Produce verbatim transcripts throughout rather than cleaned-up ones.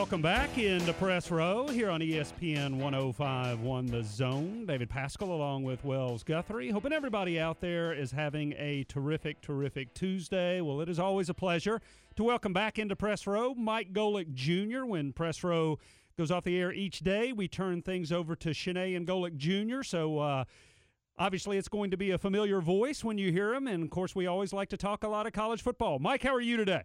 Welcome back into Press Row here on E S P N one oh five point one The Zone. David Pascal along with Wells Guthrie. Hoping everybody out there is having a terrific, terrific Tuesday. Well, it is always a pleasure to welcome back into Press Row Mike Golic Junior When Press Row goes off the air each day, we turn things over to Chiney and Golic Junior So, uh, obviously, it's going to be a familiar voice when you hear him. And, of course, we always like to talk a lot of college football. Mike, how are you today?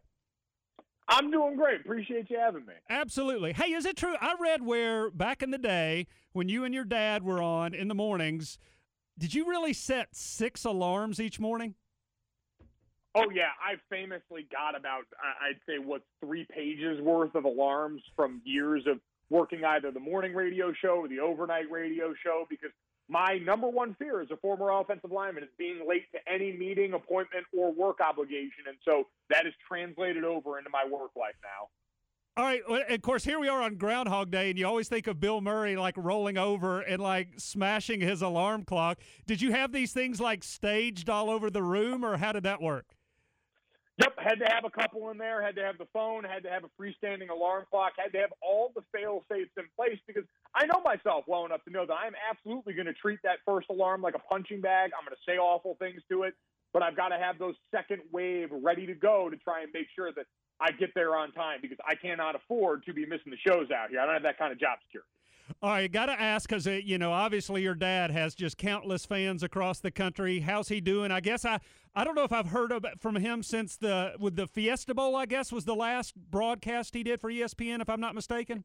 I'm doing great. Appreciate you having me. Absolutely. Hey, is it true? I read where back in the day when you and your dad were on in the mornings, did you really set six alarms each morning? Oh, yeah. I famously got about, I'd say, what, three pages worth of alarms from years of working either the morning radio show or the overnight radio show, because my number one fear as a former offensive lineman is being late to any meeting, appointment, or work obligation. And so that is translated over into my work life now. All right. Of course, here we are on Groundhog Day, and you always think of Bill Murray like rolling over and like smashing his alarm clock. Did you have these things like staged all over the room, or how did that work? Yep, had to have a couple in there, had to have the phone, had to have a freestanding alarm clock, had to have all the fail-safes in place, because I know myself well enough to know that I'm absolutely going to treat that first alarm like a punching bag. I'm going to say awful things to it, but I've got to have those second wave ready to go to try and make sure that I get there on time, because I cannot afford to be missing the shows out here. I don't have that kind of job security. All right, got to ask, because, you know, obviously your dad has just countless fans across the country. How's he doing? I guess I, I don't know if I've heard of, from him since the with the Fiesta Bowl, I guess, was the last broadcast he did for E S P N, if I'm not mistaken.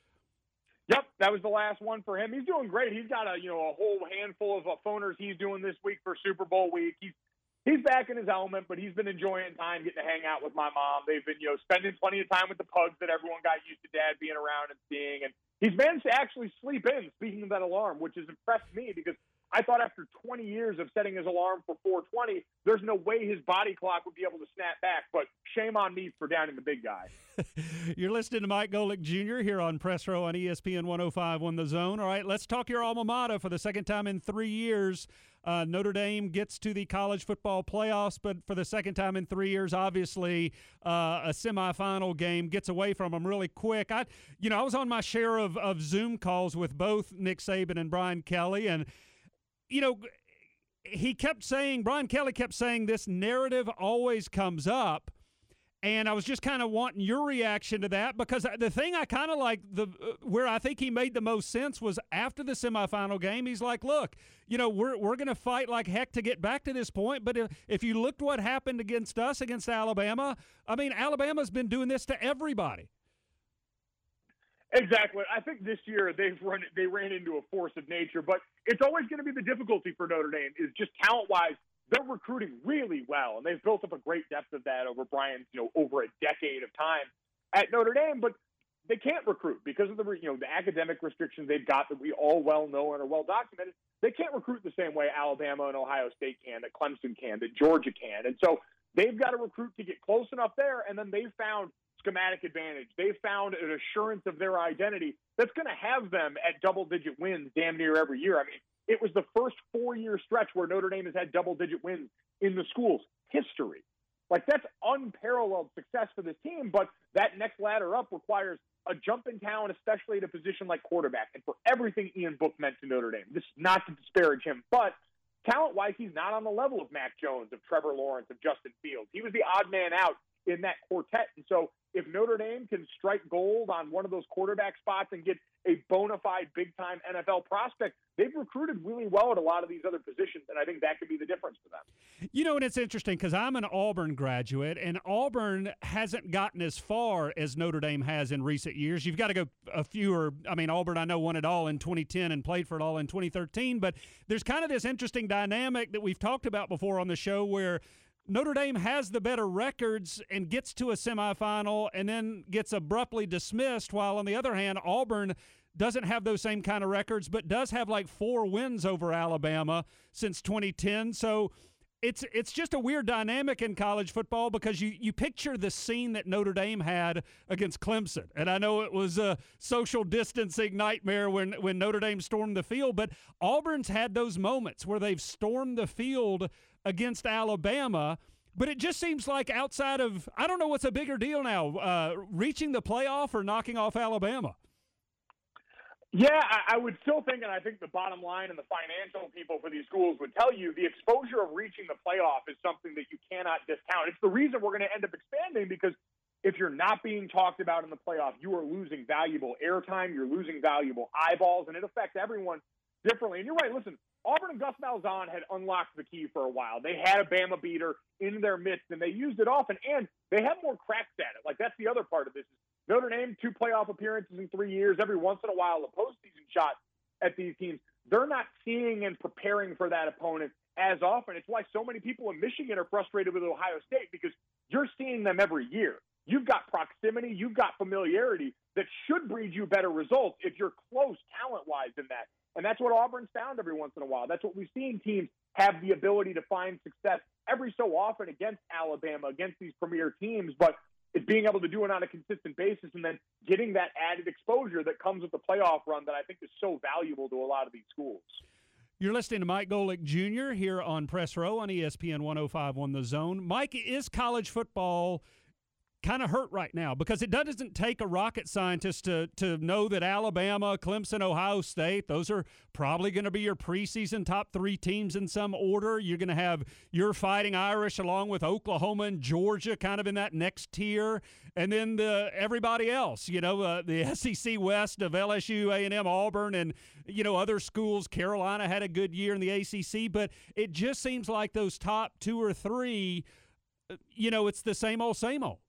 Yep, that was the last one for him. He's doing great. He's got a, you know, a whole handful of uh, phoners he's doing this week for Super Bowl week. He's He's back in his element, but he's been enjoying time getting to hang out with my mom. They've been, you know, spending plenty of time with the pugs that everyone got used to Dad being around and seeing. And he's managed to actually sleep in, speaking of that alarm, which has impressed me, because I thought after twenty years of setting his alarm for four twenty, there's no way his body clock would be able to snap back. But shame on me for downing the big guy. You're listening to Mike Golic Junior here on Press Row on E S P N one oh five point one The Zone. All right, let's talk your alma mater for the second time in three years. Uh, Notre Dame gets to the college football playoffs, but for the second time in three years, obviously, uh, a semifinal game gets away from them really quick. I, you know, I was on my share of, of Zoom calls with both Nick Saban and Brian Kelly, and, you know, he kept saying, Brian Kelly kept saying, this narrative always comes up. And I was just kind of wanting your reaction to that, because the thing I kind of like, the where I think he made the most sense was after the semifinal game. He's like, look, you know, we're we're going to fight like heck to get back to this point. But if, if you looked what happened against us, against Alabama, I mean, Alabama's been doing this to everybody. Exactly. I think this year they've run they ran into a force of nature, but it's always going to be the difficulty for Notre Dame is just talent-wise. They're recruiting really well, and they've built up a great depth of that over Brian's, you know, over a decade of time at Notre Dame. But they can't recruit because of the, you know, the academic restrictions they've got that we all well know and are well documented. They can't recruit the same way Alabama and Ohio State can, that Clemson can, that Georgia can, and so they've got to recruit to get close enough there. And then they've found schematic advantage. They've found an assurance of their identity that's going to have them at double-digit wins damn near every year. I mean, it was the first four-year stretch where Notre Dame has had double-digit wins in the school's history. Like, that's unparalleled success for this team, but that next ladder up requires a jump in talent, especially at a position like quarterback. And for everything Ian Book meant to Notre Dame, this is not to disparage him, but talent-wise, he's not on the level of Mac Jones, of Trevor Lawrence, of Justin Fields. He was the odd man out in that quartet. And so if Notre Dame can strike gold on one of those quarterback spots and get a bona fide big-time N F L prospect, they've recruited really well at a lot of these other positions, and I think that could be the difference for them. You know, and it's interesting because I'm an Auburn graduate, and Auburn hasn't gotten as far as Notre Dame has in recent years. You've got to go a fewer. I mean, Auburn, I know, won it all in twenty ten and played for it all in twenty thirteen, but there's kind of this interesting dynamic that we've talked about before on the show where Notre Dame has the better records and gets to a semifinal and then gets abruptly dismissed, while on the other hand, Auburn doesn't have those same kind of records but does have like four wins over Alabama since twenty ten. So it's it's just a weird dynamic in college football because you, you picture the scene that Notre Dame had against Clemson. And I know it was a social distancing nightmare when, when Notre Dame stormed the field, but Auburn's had those moments where they've stormed the field against Alabama, But it just seems like outside of, I don't know what's a bigger deal now, uh, reaching the playoff or knocking off Alabama. Yeah, I, I would still think, and I think the bottom line and the financial people for these schools would tell you, the exposure of reaching the playoff is something that you cannot discount. It's the reason we're going to end up expanding, because if you're not being talked about in the playoff, you are losing valuable airtime, you're losing valuable eyeballs, and it affects everyone differently. And you're right, listen, Auburn and Gus Malzahn had unlocked the key for a while. They had a Bama beater in their midst, and they used it often, and they have more cracks at it. Like, that's the other part of this. Notre Dame, two playoff appearances in three years, every once in a while a postseason shot at these teams. They're not seeing and preparing for that opponent as often. It's why so many people in Michigan are frustrated with Ohio State, because you're seeing them every year. You've got proximity, you've got familiarity that should breed you better results if you're close talent-wise in that. And that's what Auburn's found every once in a while. That's what we've seen teams have the ability to find success every so often against Alabama, against these premier teams. But it's being able to do it on a consistent basis and then getting that added exposure that comes with the playoff run that I think is so valuable to a lot of these schools. You're listening to Mike Golic Junior here on Press Row on E S P N one oh five point one The Zone. Mike, is college football kind of hurt right now? Because it doesn't take a rocket scientist to to know that Alabama, Clemson, Ohio State, those are probably going to be your preseason top three teams in some order. You're going to have your Fighting Irish along with Oklahoma and Georgia kind of in that next tier. And then the everybody else, you know, uh, the S E C West of L S U, A and M, Auburn, and, you know, other schools. Carolina had a good year in the A C C. But it just seems like those top two or three, you know, it's the same old, same old.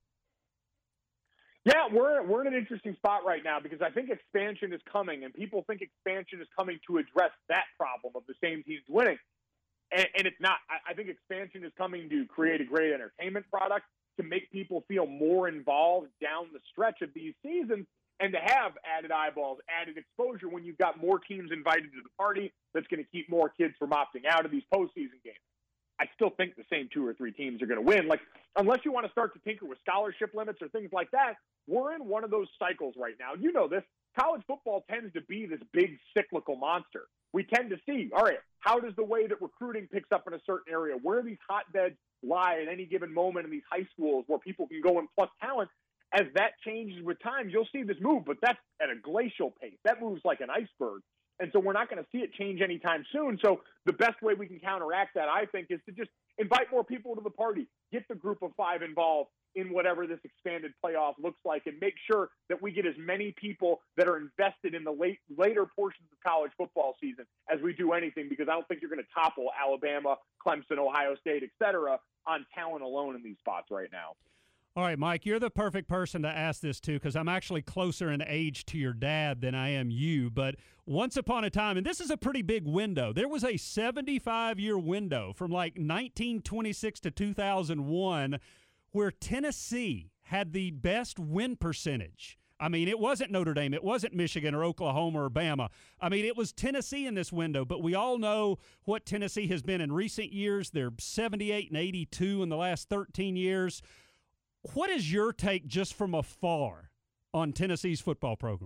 Yeah, we're we're in an interesting spot right now because I think expansion is coming, and people think expansion is coming to address that problem of the same teams winning, and, and it's not. I, I think expansion is coming to create a great entertainment product, to make people feel more involved down the stretch of these seasons, and to have added eyeballs, added exposure when you've got more teams invited to the party. That's going to keep more kids from opting out of these postseason games. I still think the same two or three teams are going to win. Like, unless you want to start to tinker with scholarship limits or things like that, we're in one of those cycles right now. You know this. College football tends to be this big cyclical monster. We tend to see, all right, how does the way that recruiting picks up in a certain area, where these hotbeds lie at any given moment in these high schools where people can go and plus talent, as that changes with time, you'll see this move, but that's at a glacial pace. That moves like an iceberg. And so we're not going to see it change anytime soon. So the best way we can counteract that, I think, is to just invite more people to the party, get the group of five involved in whatever this expanded playoff looks like, and make sure that we get as many people that are invested in the late later portions of college football season as we do anything, because I don't think you're going to topple Alabama, Clemson, Ohio State, et cetera, on talent alone in these spots right now. All right, Mike, you're the perfect person to ask this to, because I'm actually closer in age to your dad than I am you. But once upon a time, and this is a pretty big window, there was a seventy-five-year window from like nineteen twenty-six to two thousand one where Tennessee had the best win percentage. I mean, it wasn't Notre Dame. It wasn't Michigan or Oklahoma or Bama. I mean, it was Tennessee in this window. But we all know what Tennessee has been in recent years. They're seventy-eight and eighty-two in the last thirteen years. What is your take just from afar on Tennessee's football program?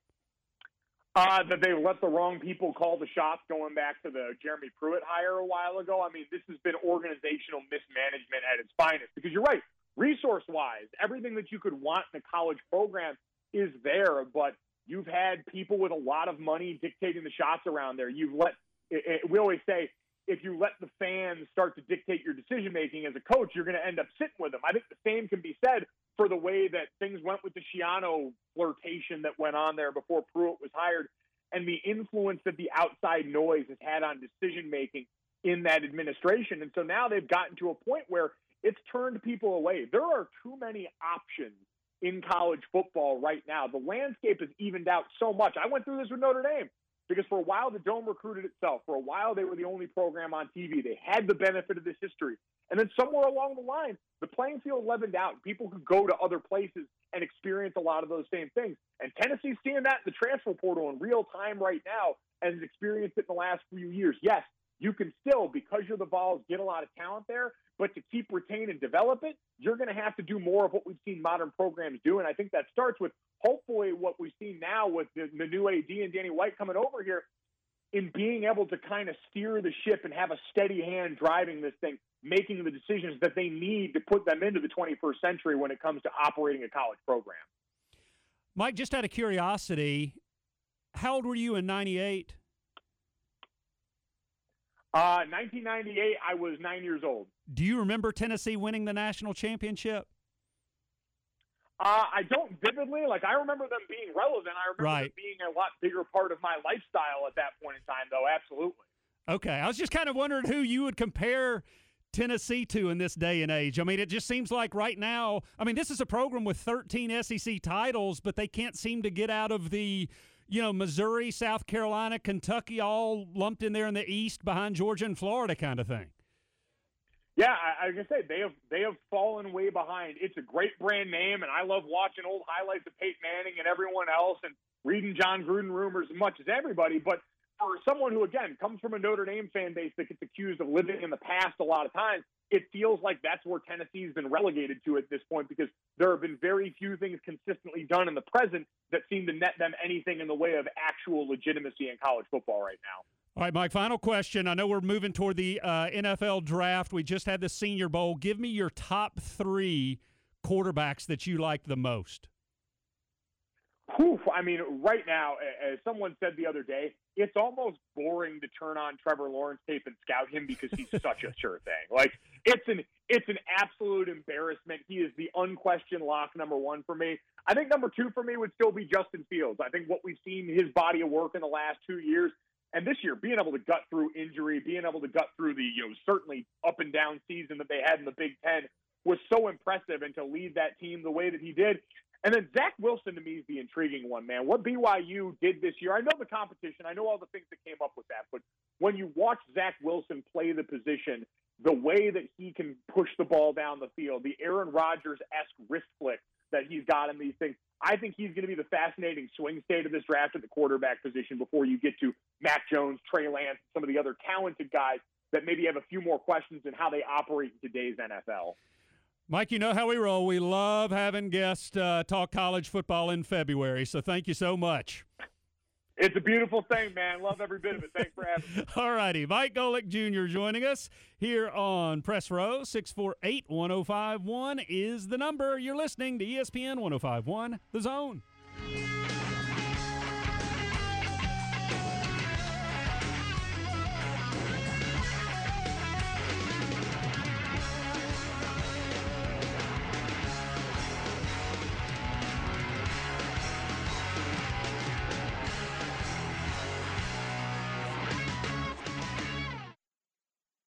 Uh, that they let the wrong people call the shots going back to the Jeremy Pruitt hire a while ago. I mean, this has been organizational mismanagement at its finest, because you're right. Resource-wise, everything that you could want in a college program is there, but you've had people with a lot of money dictating the shots around there. You've let it, it, we always say, if you let the fans start to dictate your decision-making as a coach, you're going to end up sitting with them. I think the same can be said for the way that things went with the Schiano flirtation that went on there before Pruitt was hired, and the influence that the outside noise has had on decision-making in that administration. And so now they've gotten to a point where it's turned people away. There are too many options in college football right now. The landscape has evened out so much. I went through this with Notre Dame, because for a while the Dome recruited itself. For a while they were the only program on T V. They had the benefit of this history. And then somewhere along the line, the playing field leavened out. People could go to other places and experience a lot of those same things. And Tennessee's seeing that in the transfer portal in real time right now, and has experienced it in the last few years. Yes, you can still, because you're the Vols, get a lot of talent there, but to keep, retain, and develop it, you're going to have to do more of what we've seen modern programs do. And I think that starts with hopefully what we've seen now with the, the new A D and Danny White coming over here. in being able to kind of steer the ship and have a steady hand driving this thing, making the decisions that they need to put them into the twenty-first century when it comes to operating a college program. Mike, just out of curiosity, how old were you in ninety-eight? Uh, nineteen ninety-eight, I was nine years old. Do you remember Tennessee winning the national championship? Uh, I don't vividly. Like, I remember them being relevant. I remember right. them being a lot bigger part of my lifestyle at that point in time, though, absolutely. Okay. I was just kind of wondering who you would compare Tennessee to in this day and age. I mean, it just seems like right now, I mean, this is a program with thirteen S E C titles, but they can't seem to get out of the, you know, Missouri, South Carolina, Kentucky, all lumped in there in the East behind Georgia and Florida kind of thing. Yeah, I, I can say they have they have fallen way behind. It's a great brand name, and I love watching old highlights of Peyton Manning and everyone else and reading John Gruden rumors as much as everybody. But for someone who, again, comes from a Notre Dame fan base that gets accused of living in the past a lot of times, it feels like that's where Tennessee's been relegated to at this point, because there have been very few things consistently done in the present that seem to net them anything in the way of actual legitimacy in college football right now. All right, Mike, final question. I know we're moving toward the uh, N F L draft. We just had the Senior Bowl. Give me your top three quarterbacks that you like the most. Whew, I mean, right now, as someone said the other day, it's almost boring to turn on Trevor Lawrence tape and scout him because he's such a sure thing. Like, it's an it's an absolute embarrassment. He is the unquestioned lock number one for me. I think number two for me would still be Justin Fields. I think what we've seen his body of work in the last two years, and this year, being able to gut through injury, being able to gut through the, you know, certainly up and down season that they had in the Big Ten was so impressive, and to lead that team the way that he did. And then Zach Wilson, to me, is the intriguing one, man. What B Y U did this year, I know the competition, I know all the things that came up with that, but when you watch Zach Wilson play the position, the way that he can push the ball down the field, the Aaron Rodgers-esque wrist flick that he's got in these things, I think he's going to be the fascinating swing state of this draft at the quarterback position before you get to Mac Jones, Trey Lance, some of the other talented guys that maybe have a few more questions in how they operate in today's N F L. Mike, you know how we roll. We love having guests uh, talk college football in February, so thank you so much. It's a beautiful thing, man. Love every bit of it. Thanks for having me. All righty. Mike Golic Junior joining us here on Press Row. six four eight, one oh five one is the number. You're listening to E S P N one oh five point one, The Zone.